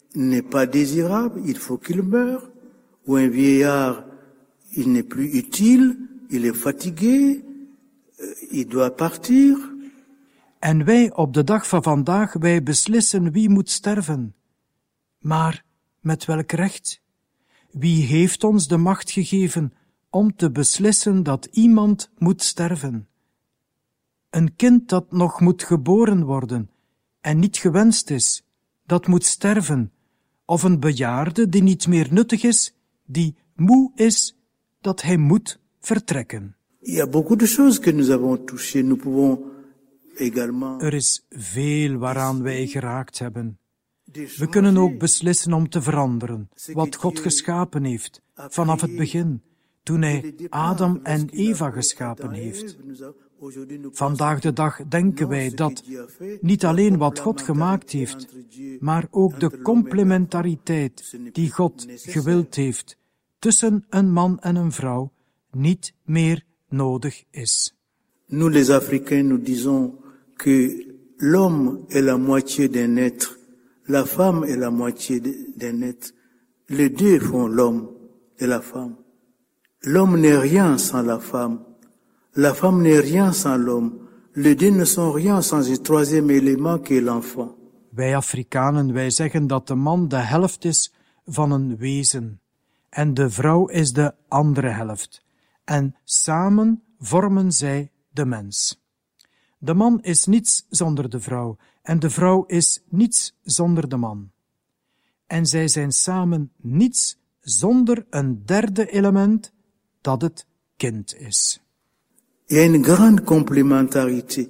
n'est pas désirable, il faut qu'il meure. Ou un vieillard, il n'est plus utile, il est fatigué, il doit partir. En wij op de dag van vandaag, wij beslissen wie moet sterven. Maar met welk recht? Wie heeft ons de macht gegeven om te beslissen dat iemand moet sterven? Een kind dat nog moet geboren worden en niet gewenst is, dat moet sterven, of een bejaarde die niet meer nuttig is, die moe is, dat hij moet vertrekken. Il y a beaucoup de choses que nous avons touchées. Nous pouvons également... Er is veel waaraan wij geraakt hebben. We kunnen ook beslissen om te veranderen wat God geschapen heeft vanaf het begin, toen Hij Adam en Eva geschapen heeft. Vandaag de dag denken wij dat niet alleen wat God gemaakt heeft, maar ook de complementariteit die God gewild heeft tussen een man en een vrouw niet meer nodig is. Nous les Africains, nous disons que l'homme est la moitié d'un être, la femme est la moitié d'un être. Les deux font l'homme et la femme. L'homme n'est rien sans la femme n'est rien sans l'homme. Les deux ne sont rien sans un troisième élément qui est l'enfant. Wij Afrikanen, wij zeggen dat de man de helft is van een wezen en de vrouw is de andere helft. En samen vormen zij de mens. De man is niets zonder de vrouw en de vrouw is niets zonder de man. En zij zijn samen niets zonder een derde element dat het kind is. Il y a une grande complémentarité.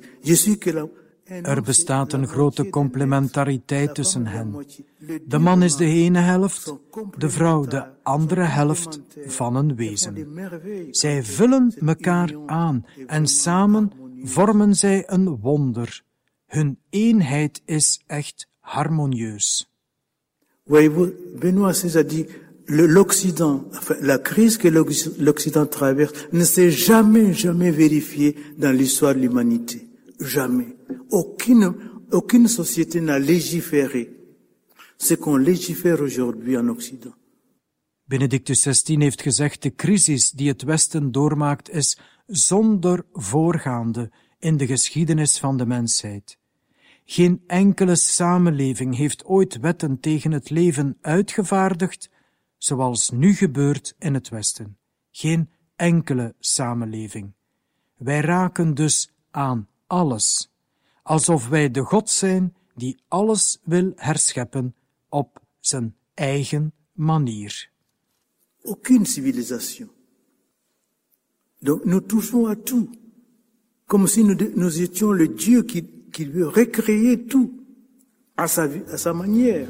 Er bestaat een grote complementariteit tussen hen. De man is de ene helft, de vrouw de andere helft van een wezen. Zij vullen elkaar aan en samen vormen zij een wonder. Hun eenheid is echt harmonieus. Voyez-vous, Benoît XVI a dit, l'Occident, la crise que l'Occident traverse ne s'est jamais vérifiée dans l'histoire de l'humanité. Jamais. Aucune société n'a légiféré ce qu'on légifère aujourd'hui en Occident. Benedictus XVI heeft gezegd, de crisis die het Westen doormaakt is zonder voorgaande in de geschiedenis van de mensheid. Geen enkele samenleving heeft ooit wetten tegen het leven uitgevaardigd, zoals nu gebeurt in het Westen. Geen enkele samenleving. Wij raken dus aan alles, alsof wij de God zijn die alles wil herscheppen op zijn eigen manier. Aucune civilisation. Donc nous touchons à tout, comme si nous étions le Dieu qui veut recréer tout à sa manière.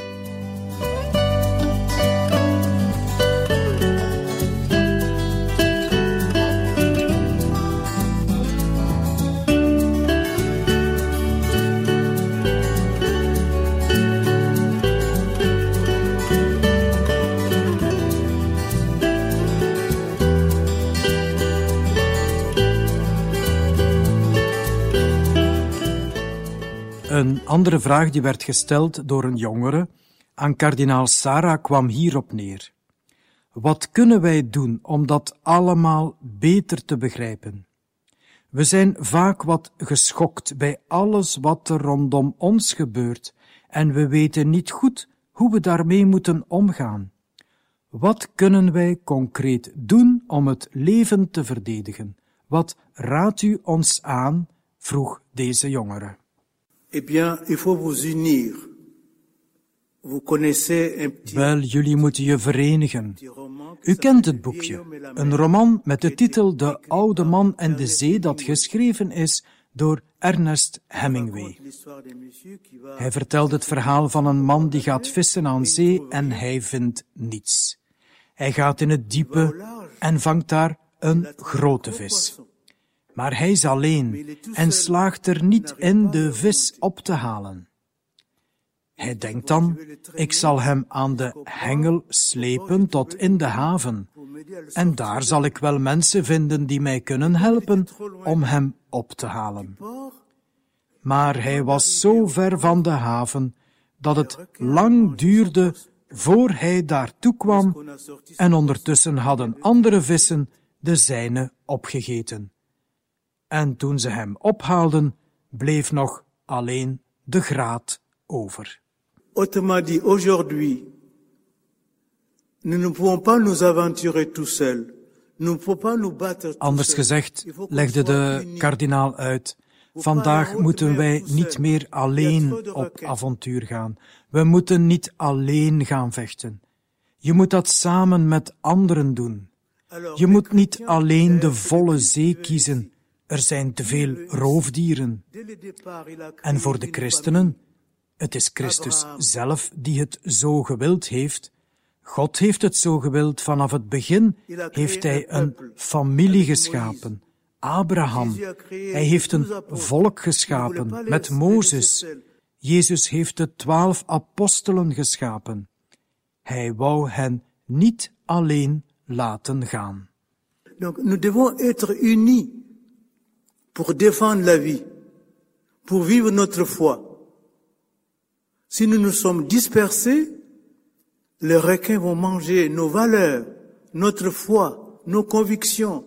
Een andere vraag die werd gesteld door een jongere aan kardinaal Sarah kwam hierop neer. Wat kunnen wij doen om dat allemaal beter te begrijpen? We zijn vaak wat geschokt bij alles wat er rondom ons gebeurt en we weten niet goed hoe we daarmee moeten omgaan. Wat kunnen wij concreet doen om het leven te verdedigen? Wat raadt u ons aan? Vroeg deze jongere. Eh bien, il faut vous unir. Vous connaissez un petit... Wel, jullie moeten je verenigen. U kent het boekje, een roman met de titel De Oude Man en de Zee, dat geschreven is door Ernest Hemingway. Hij vertelt het verhaal van een man die gaat vissen aan zee en hij vindt niets. Hij gaat in het diepe en vangt daar een grote vis. Maar hij is alleen en slaagt er niet in de vis op te halen. Hij denkt dan, ik zal hem aan de hengel slepen tot in de haven. En daar zal ik wel mensen vinden die mij kunnen helpen om hem op te halen. Maar hij was zo ver van de haven dat het lang duurde voor hij daartoe kwam en ondertussen hadden andere vissen de zijne opgegeten. En toen ze hem ophaalden, bleef nog alleen de graat over. Autrement dit, aujourd'hui, nous ne pouvons pas nous aventurer tout seuls. Nous ne pouvons pas nous battre tout Anders seuls. gezegd, legde de kardinaal uit, vandaag moeten wij niet meer alleen op avontuur gaan. We moeten niet alleen gaan vechten. Je moet dat samen met anderen doen. Je moet niet alleen de volle zee kiezen. Er zijn te veel roofdieren. En voor de christenen, het is Christus zelf die het zo gewild heeft. God heeft het zo gewild. Vanaf het begin heeft hij een familie geschapen. Abraham. Hij heeft een volk geschapen met Mozes. Jezus heeft de 12 apostelen geschapen. Hij wou hen niet alleen laten gaan. Donc nous devons être unis pour défendre la vie, pour vivre notre foi. Si nous nous sommes dispersés, les requins vont manger nos valeurs, notre foi, nos convictions.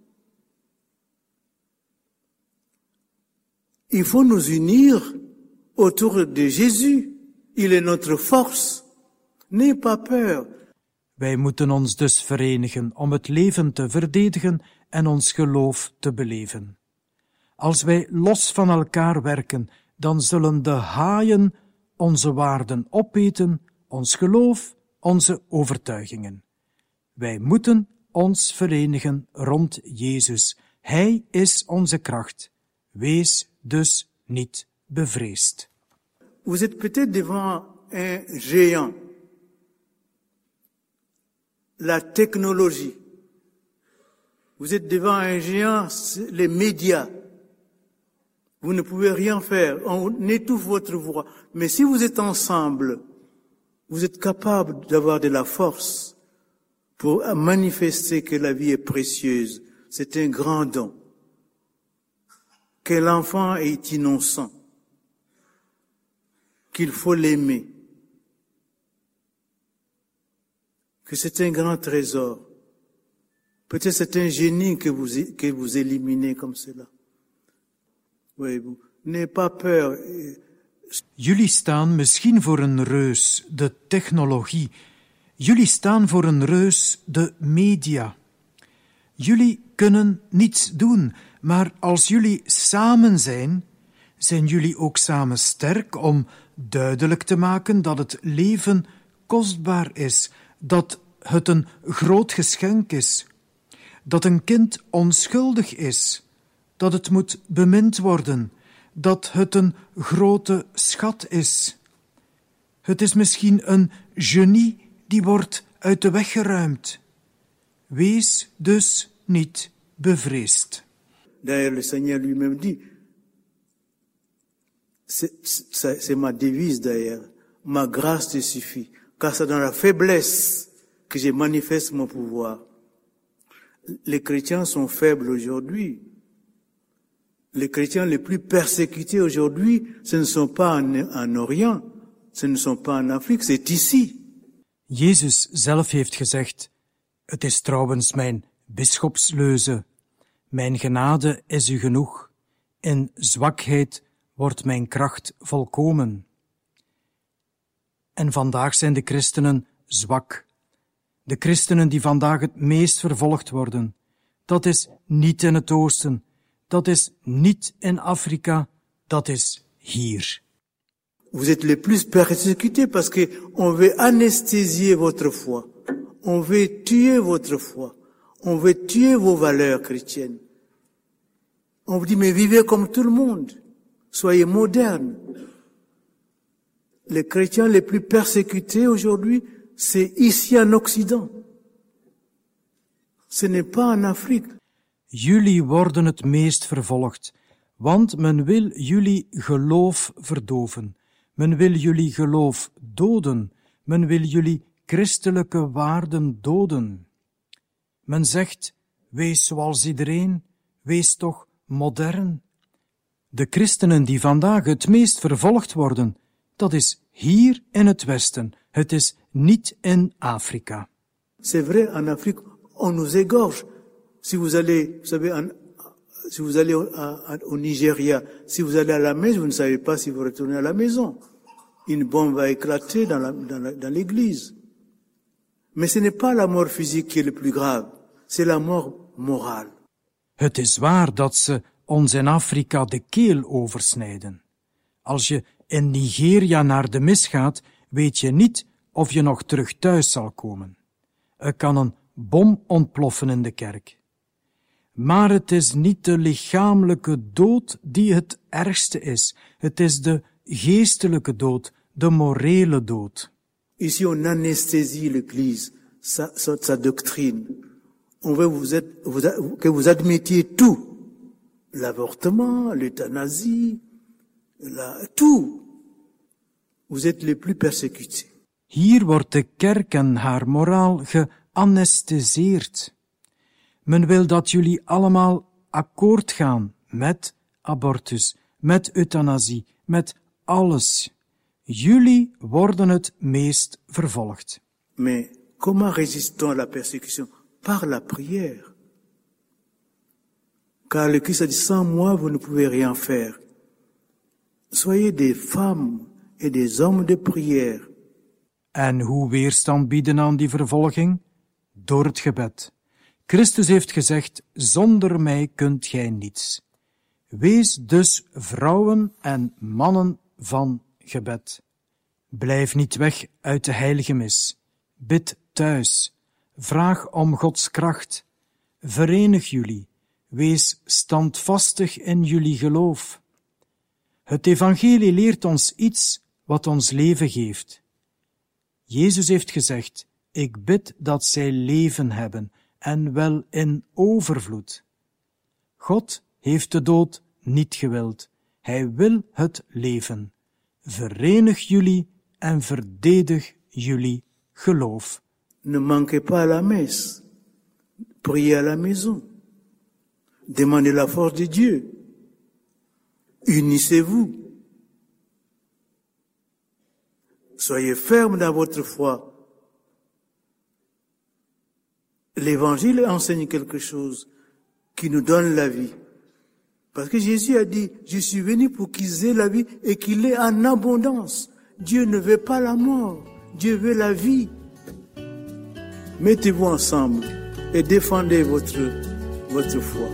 Il faut nous unir autour de Jésus. Il est notre force. N'aie pas peur. Wij moeten ons dus verenigen om het leven te verdedigen en ons geloof te beleven. Als wij los van elkaar werken, dan zullen de haaien onze waarden opeten, ons geloof, onze overtuigingen. Wij moeten ons verenigen rond Jezus. Hij is onze kracht. Wees dus niet bevreesd. Vous êtes peut-être devant un géant. La technologie. Vous êtes devant un géant, les médias. Vous ne pouvez rien faire. On étouffe votre voix. Mais si vous êtes ensemble, vous êtes capable d'avoir de la force pour manifester que la vie est précieuse. C'est un grand don. Que l'enfant est innocent. Qu'il faut l'aimer. Que c'est un grand trésor. Peut-être c'est un génie que vous éliminez comme cela. Voyez-vous, n'ayez pas peur. Jullie staan misschien voor een reus, de technologie. Jullie staan voor een reus, de media. Jullie kunnen niets doen, maar als jullie samen zijn jullie ook samen sterk om duidelijk te maken dat het leven kostbaar is, dat het een groot geschenk is, dat een kind onschuldig is, dat het moet bemind worden, dat het een grote schat is. Het is misschien een genie die wordt uit de weg geruimd. Wees dus niet bevreesd. D'ailleurs, le Seigneur lui-même dit, c'est ma devise d'ailleurs, ma grâce te suffit, car c'est dans la faiblesse que je manifeste mon pouvoir. Les chrétiens sont faibles aujourd'hui. Les chrétiens les plus persécutés aujourd'hui, ce ne sont pas en Orient, ce ne sont pas en Afrique, c'est ici. Jezus zelf heeft gezegd, het is trouwens mijn bisschopsleuze, mijn genade is u genoeg, in zwakheid wordt mijn kracht volkomen. En vandaag zijn de christenen zwak. De christenen die vandaag het meest vervolgd worden, dat is niet in het oosten, dat is niet in Afrika, dat is hier. Vous êtes les plus persécutés parce que on veut anesthésier votre foi. On veut tuer votre foi. On veut tuer vos valeurs chrétiennes. On vous dit, mais vivez comme tout le monde. Soyez modernes. Les chrétiens les plus persécutés aujourd'hui, c'est ici en Occident. Ce n'est pas en Afrique. Jullie worden het meest vervolgd, want men wil jullie geloof verdoven. Men wil jullie geloof doden. Men wil jullie christelijke waarden doden. Men zegt, wees zoals iedereen, wees toch modern. De christenen die vandaag het meest vervolgd worden, dat is hier in het Westen. Het is niet in Afrika. C'est vrai, en Afrique, on nous égorge. Si vous allez, vous savez, si vous allez au Nigeria, si vous allez à la messe, vous ne savez pas si vous retournez à la maison. Une bombe va éclater dans l'église. Mais ce n'est pas la mort physique qui est le plus grave, c'est la mort morale. Het is waar dat ze ons in Afrika de keel oversnijden. Als je in Nigeria naar de mis gaat, weet je niet of je nog terug thuis zal komen. Er kan een bom ontploffen in de kerk. Maar het is niet de lichamelijke dood die het ergste is. Het is de geestelijke dood, de morele dood. Ici, on anesthésie l'Église, sa doctrine. On veut que vous admettiez tout. L'avortement, l'euthanasie, tout. Vous êtes les plus persécutés. Hier wordt de kerk en haar moraal geanestheseerd. Men wil dat jullie allemaal akkoord gaan met abortus, met euthanasie, met alles. Jullie worden het meest vervolgd. Mais comment résistons à la persécution? Par la prière. Car le Christ a dit, sans moi, vous ne pouvez rien faire. Soyez des femmes et des hommes de prière. En hoe weerstand bieden aan die vervolging? Door het gebed. Christus heeft gezegd, zonder mij kunt gij niets. Wees dus vrouwen en mannen van gebed. Blijf niet weg uit de heilige mis. Bid thuis. Vraag om Gods kracht. Verenig jullie. Wees standvastig in jullie geloof. Het evangelie leert ons iets wat ons leven geeft. Jezus heeft gezegd, ik bid dat zij leven hebben, en wel in overvloed. God heeft de dood niet gewild. Hij wil het leven. Verenig jullie en verdedig jullie geloof. Ne manquez pas à la messe. Priez à la maison. Demandez la force de Dieu. Unissez-vous. Soyez fermes dans votre foi. L'évangile enseigne quelque chose qui nous donne la vie. Parce que Jésus a dit, je suis venu pour qu'ils aient la vie et qu'il l'ait en abondance. Dieu ne veut pas la mort, Dieu veut la vie. Mettez-vous ensemble et défendez votre foi.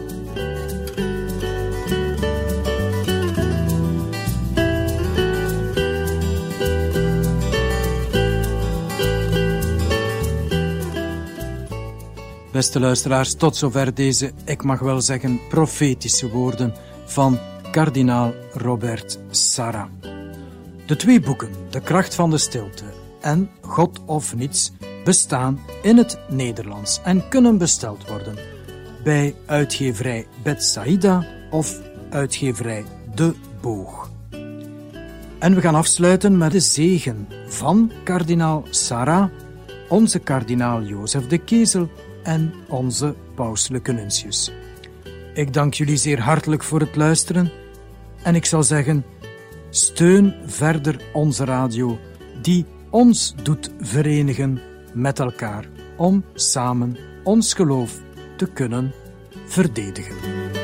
Beste luisteraars, tot zover deze, ik mag wel zeggen, profetische woorden van kardinaal Robert Sarah. De twee boeken, De kracht van de stilte en God of niets, bestaan in het Nederlands en kunnen besteld worden bij uitgeverij Betsaida of uitgeverij De Boog. En we gaan afsluiten met de zegen van kardinaal Sarah, onze kardinaal Jozef de Kezel en onze pauselijke nuncius. Ik dank jullie zeer hartelijk voor het luisteren en ik zal zeggen, steun verder onze radio die ons doet verenigen met elkaar om samen ons geloof te kunnen verdedigen.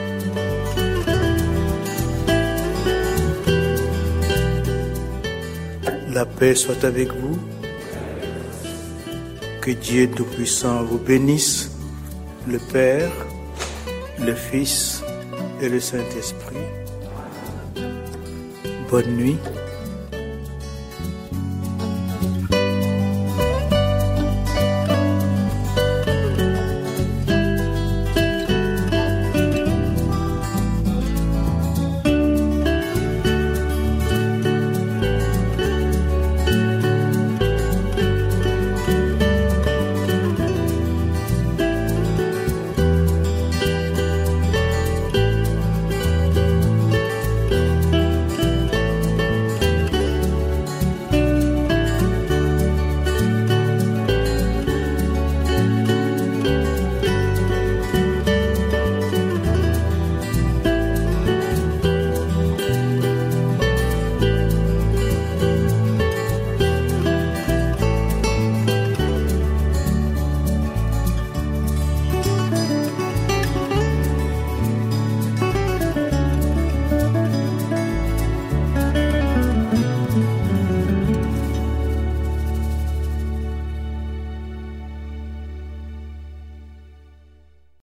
La paix soit avec vous. Que Dieu Tout-Puissant vous bénisse, le Père, le Fils et le Saint-Esprit. Bonne nuit.